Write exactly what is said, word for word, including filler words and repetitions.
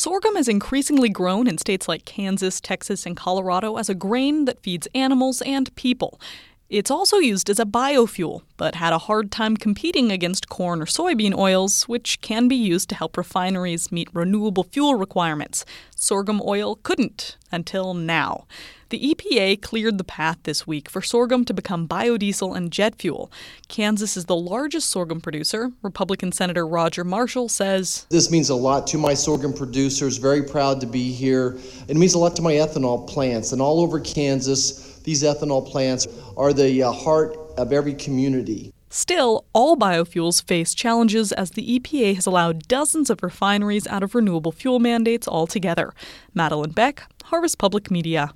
Sorghum is increasingly grown in states like Kansas, Texas, and Colorado as a grain that feeds animals and people. It's also used as a biofuel, but had a hard time competing against corn or soybean oils, which can be used to help refineries meet renewable fuel requirements. Sorghum oil couldn't, until now. The E P A cleared the path this week for sorghum to become biodiesel and jet fuel. Kansas is the largest sorghum producer. Republican Senator Roger Marshall says, "This means a lot to my sorghum producers. Very proud to be here. It means a lot to my ethanol plants. And all over Kansas, these ethanol plants are the uh, heart of every community." Still, all biofuels face challenges as the E P A has allowed dozens of refineries out of renewable fuel mandates altogether. Madeline Beck, Harvest Public Media.